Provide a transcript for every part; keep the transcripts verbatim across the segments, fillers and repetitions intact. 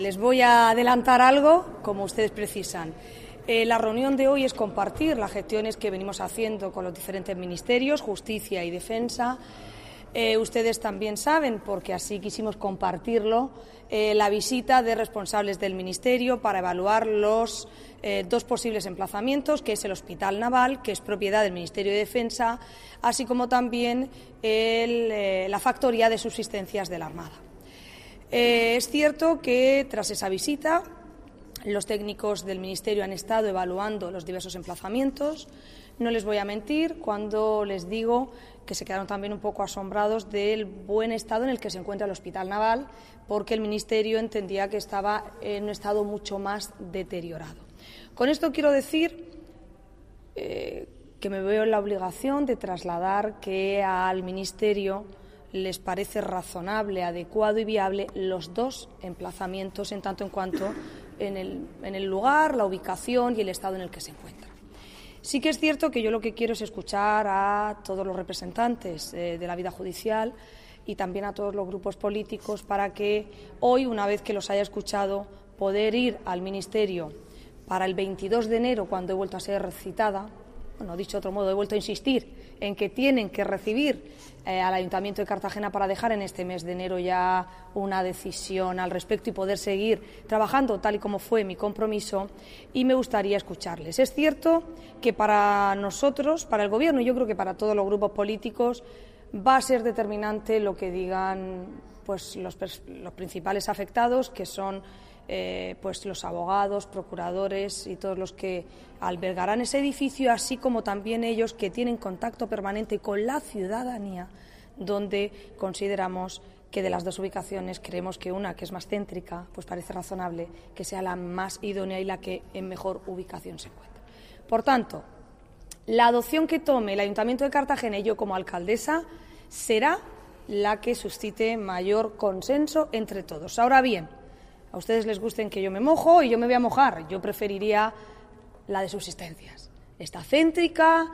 Les voy a adelantar algo, como ustedes precisan. Eh, la reunión de hoy es compartir las gestiones que venimos haciendo con los diferentes ministerios, Justicia y Defensa. Eh, ustedes también saben, porque así quisimos compartirlo, eh, la visita de responsables del Ministerio para evaluar los eh, dos posibles emplazamientos, que es el Hospital Naval, que es propiedad del Ministerio de Defensa, así como también el, eh, la factoría de subsistencias de la Armada. Eh, es cierto que tras esa visita los técnicos del Ministerio han estado evaluando los diversos emplazamientos. No les voy a mentir cuando les digo que se quedaron también un poco asombrados del buen estado en el que se encuentra el Hospital Naval, porque el Ministerio entendía que estaba en un estado mucho más deteriorado. Con esto quiero decir eh, que me veo en la obligación de trasladar que al Ministerio les parece razonable, adecuado y viable los dos emplazamientos en tanto en cuanto en el, en el lugar, la ubicación y el estado en el que se encuentra. Sí que es cierto que yo lo que quiero es escuchar a todos los representantes eh, de la vida judicial y también a todos los grupos políticos para que hoy, una vez que los haya escuchado, poder ir al Ministerio para el veintidós de enero, cuando he vuelto a ser citada. Bueno, dicho de otro modo, he vuelto a insistir en que tienen que recibir eh, al Ayuntamiento de Cartagena para dejar en este mes de enero ya una decisión al respecto y poder seguir trabajando tal y como fue mi compromiso, y me gustaría escucharles. Es cierto que para nosotros, para el Gobierno y yo creo que para todos los grupos políticos, va a ser determinante lo que digan pues, los, los principales afectados, que son Eh, pues los abogados, procuradores y todos los que albergarán ese edificio, así como también ellos que tienen contacto permanente con la ciudadanía, donde consideramos que de las dos ubicaciones creemos que una, que es más céntrica, pues parece razonable que sea la más idónea y la que en mejor ubicación se encuentra. Por tanto, la adopción que tome el Ayuntamiento de Cartagena y yo como alcaldesa será la que suscite mayor consenso entre todos. Ahora bien, a ustedes les gusten que yo me mojo y yo me voy a mojar. Yo preferiría la de subsistencias. Está céntrica,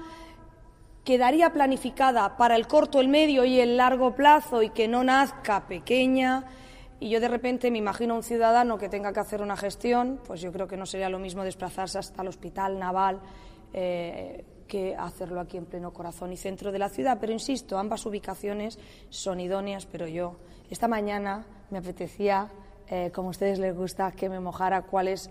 quedaría planificada para el corto, el medio y el largo plazo y que no nazca pequeña. Y yo de repente me imagino a un ciudadano que tenga que hacer una gestión, pues yo creo que no sería lo mismo desplazarse hasta el Hospital Naval eh, que hacerlo aquí en pleno corazón y centro de la ciudad. Pero insisto, ambas ubicaciones son idóneas, pero yo esta mañana me apetecía, Eh, como a ustedes les gusta, que me mojara cuál es,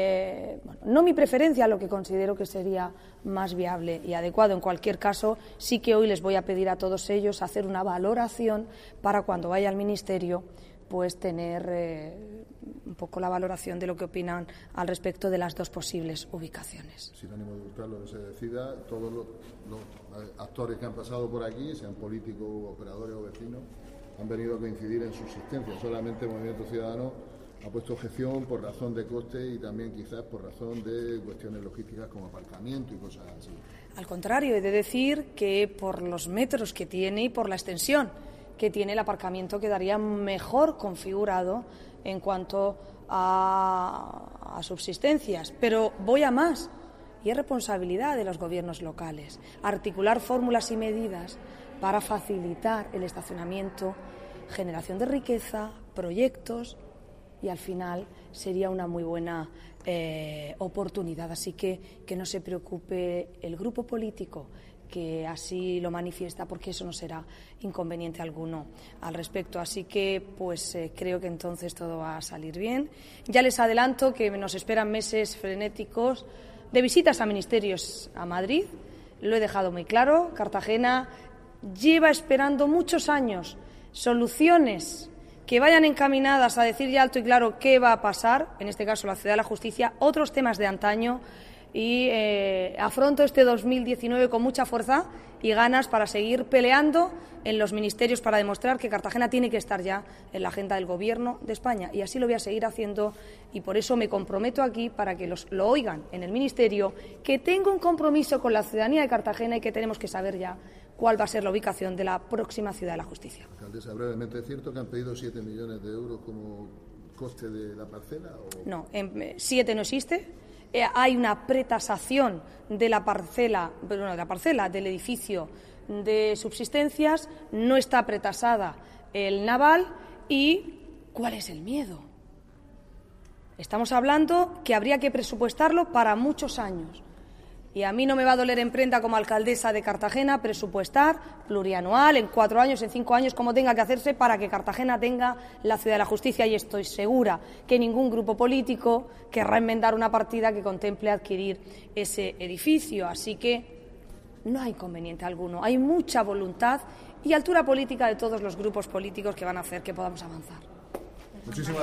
eh, bueno, no mi preferencia, lo que considero que sería más viable y adecuado. En cualquier caso, sí que hoy les voy a pedir a todos ellos hacer una valoración para cuando vaya al Ministerio, pues tener eh, un poco la valoración de lo que opinan al respecto de las dos posibles ubicaciones. Sin ánimo de buscar lo que se decida, todos los, los actores que han pasado por aquí, sean políticos, operadores o vecinos, han venido a coincidir en subsistencia. Solamente el Movimiento Ciudadano ha puesto objeción por razón de coste y también quizás por razón de cuestiones logísticas como aparcamiento y cosas así. Al contrario, he de decir que por los metros que tiene y por la extensión que tiene, el aparcamiento quedaría mejor configurado en cuanto a, a subsistencias. Pero voy a más, y es responsabilidad de los gobiernos locales articular fórmulas y medidas para facilitar el estacionamiento, generación de riqueza, proyectos, y al final sería una muy buena eh, oportunidad. Así que que no se preocupe el grupo político que así lo manifiesta, porque eso no será inconveniente alguno al respecto. Así que pues eh, creo que entonces todo va a salir bien. Ya les adelanto que nos esperan meses frenéticos de visitas a ministerios a Madrid. Lo he dejado muy claro. Cartagena lleva esperando muchos años soluciones que vayan encaminadas a decir ya alto y claro qué va a pasar, en este caso la Ciudad de la Justicia, otros temas de antaño, y eh, afronto este dos mil diecinueve con mucha fuerza y ganas para seguir peleando en los ministerios para demostrar que Cartagena tiene que estar ya en la agenda del Gobierno de España, y así lo voy a seguir haciendo, y por eso me comprometo aquí para que los, lo oigan en el Ministerio, que tengo un compromiso con la ciudadanía de Cartagena y que tenemos que saber ya cuál va a ser la ubicación de la próxima Ciudad de la Justicia. Alcaldesa, brevemente, ¿es cierto que han pedido siete millones de euros como coste de la parcela? O... No, en, siete no existe. Eh, hay una pretasación de la parcela, bueno, de la parcela del edificio de subsistencias, no está pretasada el Naval. ¿Y cuál es el miedo? Estamos hablando que habría que presupuestarlo para muchos años. Y a mí no me va a doler en prenda como alcaldesa de Cartagena presupuestar plurianual, en cuatro años, en cinco años, como tenga que hacerse para que Cartagena tenga la ciudad de la justicia. Y estoy segura que ningún grupo político querrá enmendar una partida que contemple adquirir ese edificio. Así que no hay inconveniente alguno. Hay mucha voluntad y altura política de todos los grupos políticos que van a hacer que podamos avanzar. Muchísimas